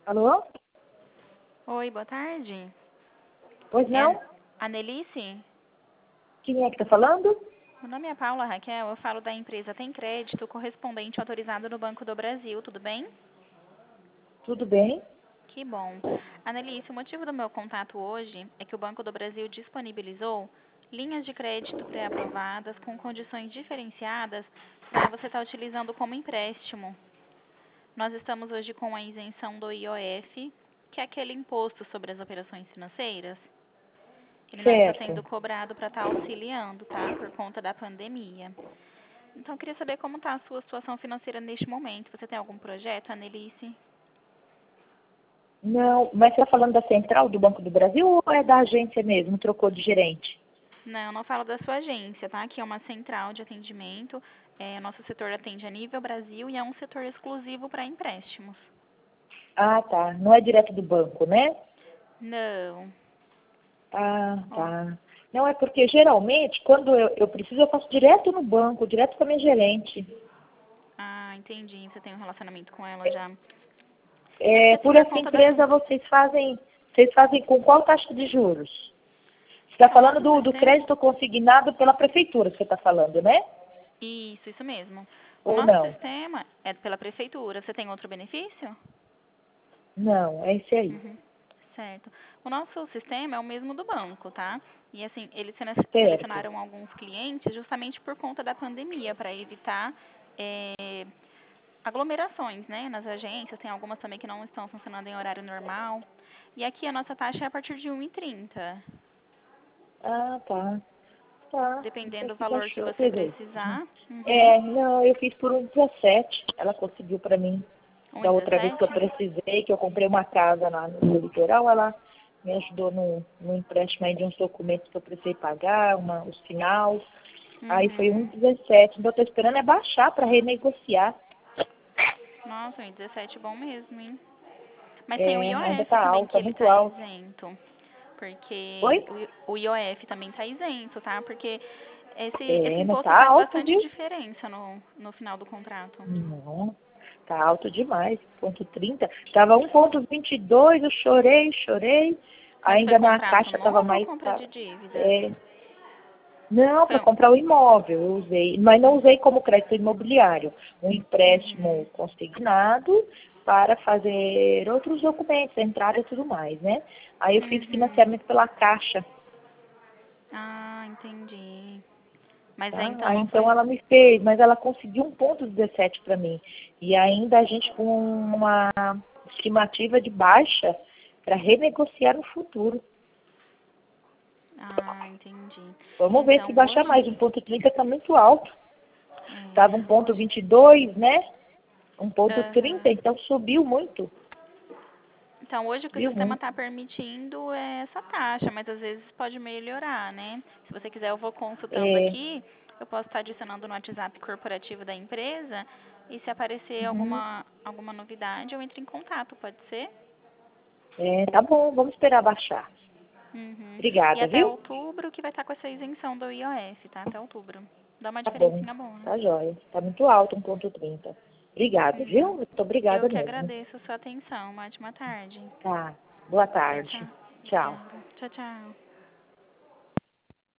Alô? Oi, boa tarde. Pois não? É a Nelice? Quem é que tá falando? Meu nome é Paula Raquel, eu falo da empresa Tem Crédito, correspondente autorizado no Banco do Brasil, tudo bem? Tudo bem? Que bom. Anelice, o motivo do meu contato hoje é que o Banco do Brasil disponibilizou linhas de crédito pré-aprovadas com condições diferenciadas para você estar utilizando como empréstimo. Nós estamos hoje com a isenção do IOF, que é aquele imposto sobre as operações financeiras. Ele não está sendo Certo. cobrado para estar auxiliando, tá? Por conta da pandemia. Então, eu queria saber como está a sua situação financeira neste momento. Você tem algum projeto, Anelice? Não, mas você tá falando da central do Banco do Brasil ou é da agência mesmo? Trocou de gerente? Não, não falo da sua agência, tá? Aqui é uma central de atendimento. Nosso setor atende a nível Brasil e é um setor exclusivo para empréstimos. Ah, tá. Não é direto do banco, né? Não. Ah, Ó, tá. Não, é porque geralmente, quando eu preciso, eu faço direto no banco, direto com a minha gerente. entendi. Você tem um relacionamento com ela já. É porque É, assim, por por essa conta da... empresa, vocês fazem com qual taxa de juros? Você está Então, falando nosso do sistema... crédito consignado pela prefeitura, você está falando, né? Isso mesmo. O Ou nosso não? sistema é pela prefeitura. Você tem outro benefício? Não, é esse aí. Uhum. Certo. O nosso sistema é o mesmo do banco, tá? E assim, eles Certo. selecionaram alguns clientes justamente por conta da pandemia, para evitar aglomerações, né, nas agências. Tem algumas também que não estão funcionando em horário normal. E aqui a nossa taxa é a partir de 1,30. Ah, tá. Tá. Isso Dependendo do aqui valor que baixou. você Quer ver? precisar. Uhum. É, não, eu fiz por 1,17. Ela conseguiu para mim. Da outra vez que eu 1,17? precisei, que eu comprei uma casa lá no litoral, ela me ajudou no empréstimo aí de uns documentos que eu precisei pagar, os finais. Aí foi Uhum. 1,17. Então eu tô esperando é baixar para renegociar. Nossa, 1,17 é bom mesmo, hein? Mas tem o É, ainda IOF tá também, alto, que tá ele muito está alto. isento. Porque Oi? o IOF também está isento, tá? Porque esse É, mas imposto tá faz alto, bastante viu? diferença no final do contrato. Não, tá alto demais. 1,30. Tava 1,22, eu chorei. Mas foi Ainda na contrato caixa tava novo ou mais. compra de dívidas? É, não, para Foi. comprar o imóvel eu usei, mas não usei como crédito imobiliário. Um empréstimo Uhum. consignado para fazer outros documentos, entrada e tudo mais, né? Aí eu fiz Uhum. financiamento pela Caixa, Ah, entendi. Mas aí tá? então Aí não então foi. ela me fez, mas ela conseguiu 1,17 para mim. E ainda a gente com uma estimativa de baixa para renegociar no futuro. Ah, entendi. Vamos ver se Então baixar hoje. mais. 1,30 está muito alto. Estava Hoje. 1,22, né? 1,30, Aham. então subiu muito. Então hoje o que o Subiu sistema muito. está permitindo é essa taxa, mas às vezes pode melhorar, né? Se você quiser, eu vou consultando É, aqui. Eu posso estar adicionando no WhatsApp corporativo da empresa. E se aparecer uhum. alguma novidade, eu entro em contato, pode ser? Tá bom, vamos esperar baixar. Uhum. E Obrigada, até viu? outubro que vai estar com essa isenção do IOF, tá? Até outubro. Dá uma Tá bom, diferencinha boa. tá jóia. Tá muito alto, 1,30. Obrigada, viu? Uhum. Muito Eu obrigada que mesmo. agradeço a sua atenção. Uma ótima tarde. Tá, boa Tchau, tarde. tchau. Tchau. Obrigada. Tchau, tchau.